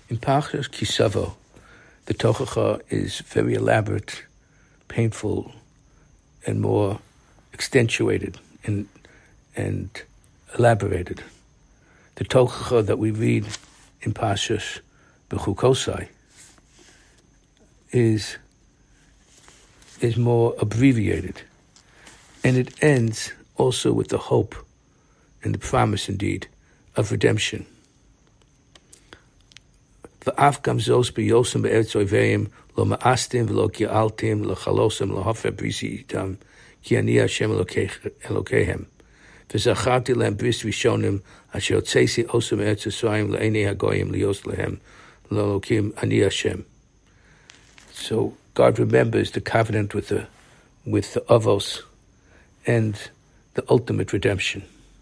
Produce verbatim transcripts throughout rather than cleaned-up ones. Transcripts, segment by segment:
In Parshas Kisavo, the Tochacha is very elaborate, painful, and more accentuated and, and elaborated. The Tochacha that we read in Parshas Bechukosai is, is more abbreviated, and it ends also with the hope and the promise, indeed, of redemption. V'af gamzos b'yosem be'eretz oiveim lo ma'astim v'lo ki'altim lo chalosem lo hofer brisi itam ki ani Hashem Elokehem v'zacharti lehem bris rishonim asher otzesi osem eretz Yisrael le'enei hagoyim lios lehem lo Elokim ani Hashem. So God remembers the covenant with the with the Avos and the ultimate redemption.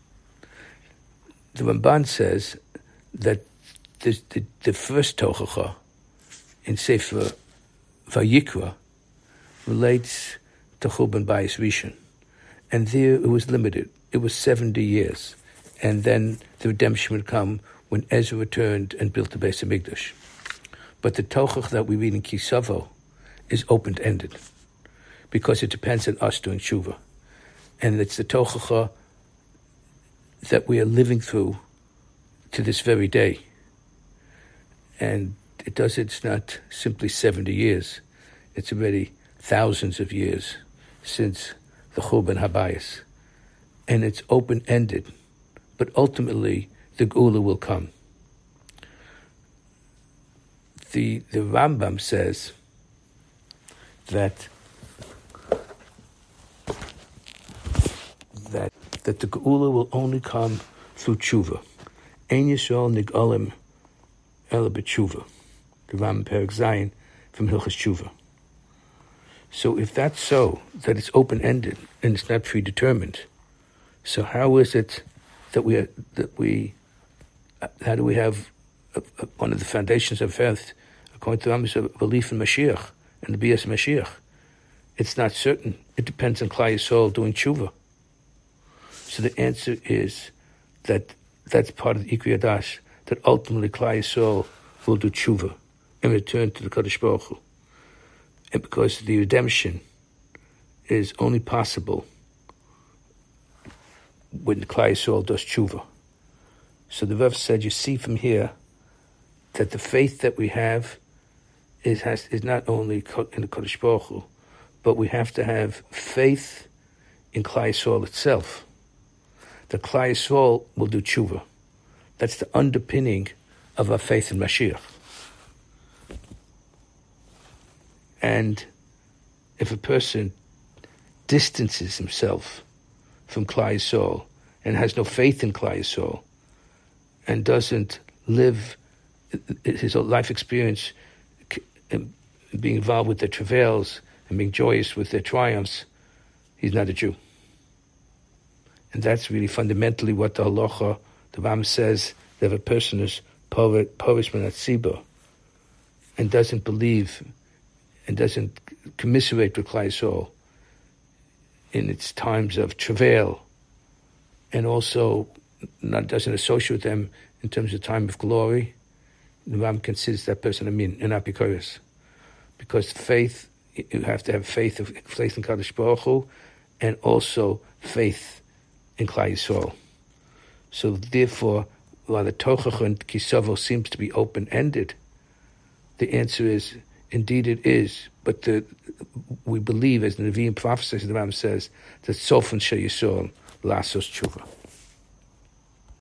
The Ramban says that The, the, the first Tochacha in Sefer Vayikra relates to Churban Bayis Rishon, and there it was limited. It was seventy years, and then the redemption would come when Ezra returned and built the Beis Hamikdash. But the Tochacha that we read in Kisavo is open-ended, because it depends on us doing tshuva, and it's the Tochacha that we are living through to this very day. And it does, it's not simply seventy years. It's already thousands of years since the Churban Habayis. And it's open-ended, but ultimately the Geula will come. The, the Rambam says that, that, that the Geula will only come through tshuva. Ein Yisrael nig'alim Ela b'tshuva, the Ram Perek Zayin from Hilchos Tshuva. So if that's so, that it's open-ended and it's not predetermined, so how is it that we are, that we how do we have a, a, one of the foundations of faith according to Ram is a belief in Mashiach and the Bias Mashiach? It's not certain. It depends on Klal Yisrael doing tshuva. So the answer is that that's part of the Ikri Adash, that ultimately Klal Yisrael will do tshuva and return to the Kadosh Baruch Hu. And because the redemption is only possible when Klal Yisrael does tshuva. So the Rav said, you see from here that the faith that we have is, has, is not only in the Kadosh Baruch Hu, but we have to have faith in Klal Yisrael itself. The Klal Yisrael will do tshuva. That's the underpinning of our faith in Mashiach. And if a person distances himself from Klal Yisrael and has no faith in Klal Yisrael and doesn't live his life experience being involved with their travails and being joyous with their triumphs, he's not a Jew. And that's really fundamentally what the halacha, the Ram says, that if a person is porish minat tzibur and doesn't believe and doesn't commiserate with Klal Yisrael in its times of travail, and also not, doesn't associate with them in terms of time of glory, the Ram considers that person a min, an apikoros. Because faith, you have to have faith of faith in Kadosh Baruch Hu, and also faith in Klal Yisrael. So therefore, while the Tochacha and Kisavo seems to be open-ended, the answer is, indeed it is, but the, we believe, as the Nevi'im prophesies, the Ram says, that Sofen Shel Yisrael Lasos Tshuva.